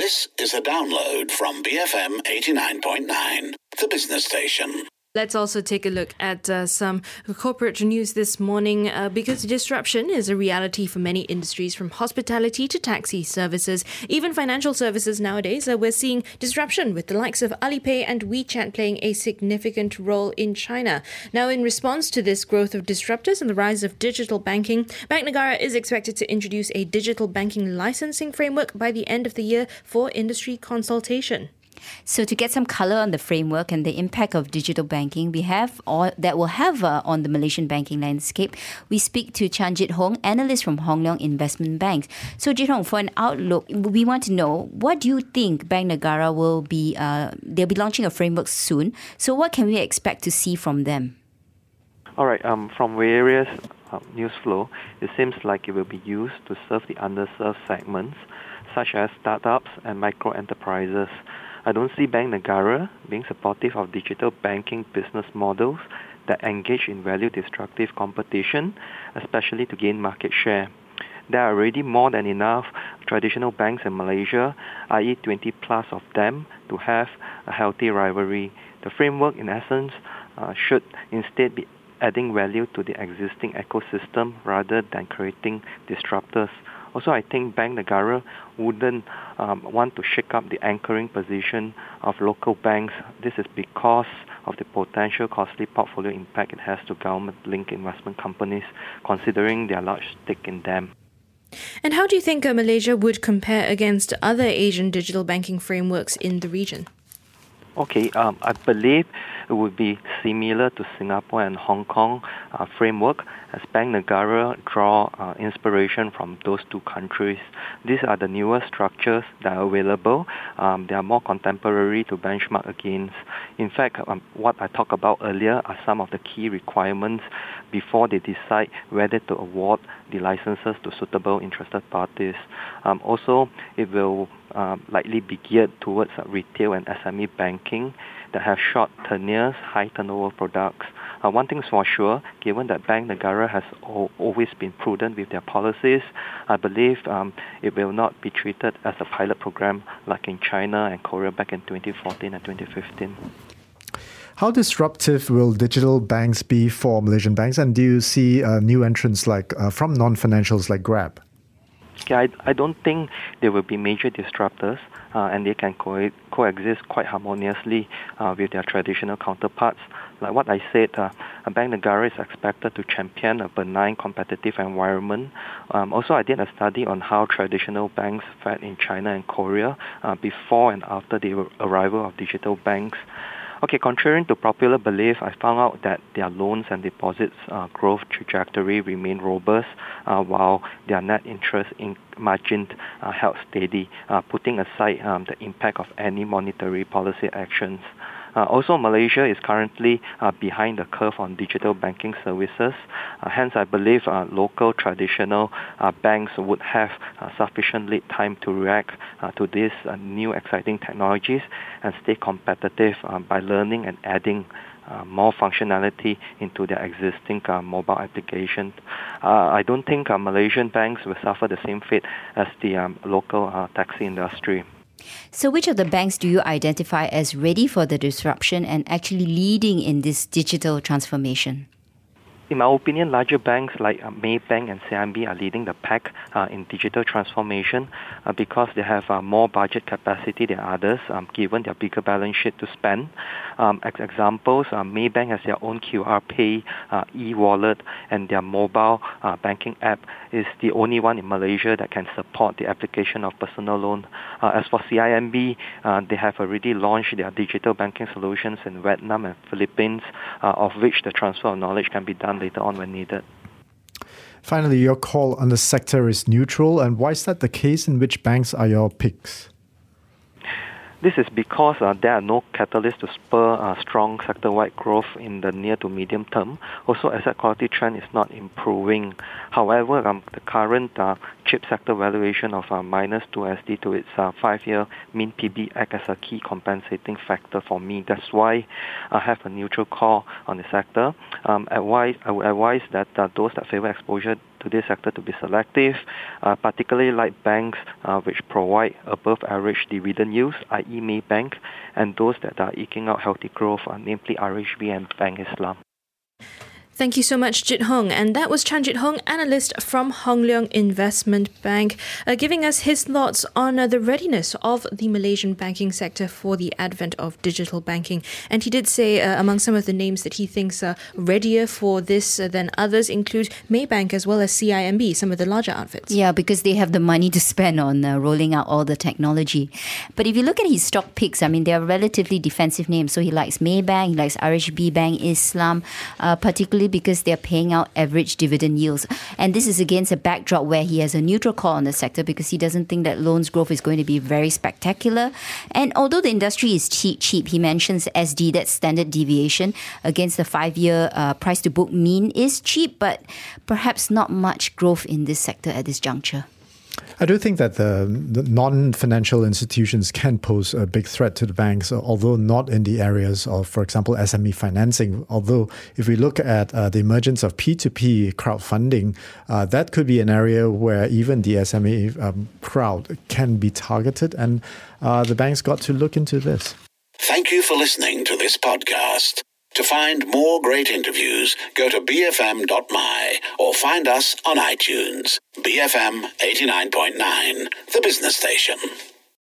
This is a download from BFM 89.9, the business station. Let's also take a look at some corporate news this morning because disruption is a reality for many industries, from hospitality to taxi services, even financial services nowadays. We're seeing disruption with the likes of Alipay and WeChat playing a significant role in China. Now, in response to this growth of disruptors and the rise of digital banking, Bank Negara is expected to introduce a digital banking licensing framework by the end of the year for industry consultation. So to get some colour on the framework and the impact of digital banking that will have on the Malaysian banking landscape, we speak to Chan Jit Hong, analyst from Hong Leong Investment Bank. So Jit Hong, for an outlook, we want to know, what do you think Bank Negara will be, they'll be launching a framework soon. So what can we expect to see from them? All right, from various news flow, it seems like it will be used to serve the underserved segments, such as startups and micro enterprises. I don't see Bank Negara being supportive of digital banking business models that engage in value-destructive competition, especially to gain market share. There are already more than enough traditional banks in Malaysia, i.e. 20 plus of them, to have a healthy rivalry. The framework, in essence, should instead be adding value to the existing ecosystem rather than creating disruptors. Also, I think Bank Negara wouldn't want to shake up the anchoring position of local banks. This is because of the potential costly portfolio impact it has to government-linked investment companies, considering their large stake in them. And how do you think Malaysia would compare against other Asian digital banking frameworks in the region? Okay, I believe it would be similar to Singapore and Hong Kong framework, as Bank Negara draw inspiration from those two countries. These are the newer structures that are available. They are more contemporary to benchmark against. In fact, what I talked about earlier are some of the key requirements before they decide whether to award the licenses to suitable interested parties. Also, it will likely be geared towards retail and SME banking that have short tenures, high turnover products. One thing's for sure, given that Bank Negara has always been prudent with their policies, I believe it will not be treated as a pilot program like in China and Korea back in 2014 and 2015. How disruptive will digital banks be for Malaysian banks, and do you see new entrants from non-financials like Grab? Okay, I don't think there will be major disruptors, and they can coexist quite harmoniously with their traditional counterparts. Like what I said, Bank Negara is expected to champion a benign competitive environment. Also, I did a study on how traditional banks fared in China and Korea before and after the arrival of digital banks. Okay, contrary to popular belief, I found out that their loans and deposits growth trajectory remained robust, while their net interest margin held steady, putting aside the impact of any monetary policy actions. Also, Malaysia is currently behind the curve on digital banking services. Hence, I believe local traditional banks would have sufficient lead time to react to these new exciting technologies and stay competitive by learning and adding more functionality into their existing mobile applications. I don't think Malaysian banks will suffer the same fate as the local taxi industry. So which of the banks do you identify as ready for the disruption and actually leading in this digital transformation? In my opinion, larger banks like Maybank and CIMB are leading the pack in digital transformation because they have more budget capacity than others, given their bigger balance sheet to spend. As examples, Maybank has their own QR Pay e-wallet, and their mobile banking app is the only one in Malaysia that can support the application of personal loan. As for CIMB, they have already launched their digital banking solutions in Vietnam and Philippines, of which the transfer of knowledge can be done later on when needed. Finally, your call on the sector is neutral, and why is that the case, and which banks are your picks? This is because there are no catalysts to spur strong sector-wide growth in the near to medium term. Also, asset quality trend is not improving. However, the current chip sector valuation of minus 2 SD to its 5-year mean PB act as a key compensating factor for me. That's why I have a neutral call on the sector. I would advise that those that favor exposure to this sector to be selective, particularly like banks which provide above average dividend yields, i.e. Maybank, and those that are eking out healthy growth, namely RHB and Bank Islam. Thank you so much, Jit Hong. And that was Chanjit Hong, analyst from Hong Leong Investment Bank, giving us his thoughts on the readiness of the Malaysian banking sector for the advent of digital banking. And he did say among some of the names that he thinks are readier for this than others include Maybank as well as CIMB, some of the larger outfits. Yeah, because they have the money to spend on rolling out all the technology. But if you look at his stock picks, I mean, they are relatively defensive names. So he likes Maybank, he likes RHB Bank Islam, particularly because they're paying out average dividend yields. And this is against a backdrop where he has a neutral call on the sector because he doesn't think that loans growth is going to be very spectacular. And although the industry is cheap, he mentions SD, that standard deviation against the 5-year price to book mean is cheap, but perhaps not much growth in this sector at this juncture. I do think that the non-financial institutions can pose a big threat to the banks, although not in the areas of, for example, SME financing. Although if we look at the emergence of P2P crowdfunding, that could be an area where even the SME crowd can be targeted, and the banks got to look into this. Thank you for listening to this podcast. To find more great interviews, go to bfm.my or find us on iTunes. BFM 89.9, the business station.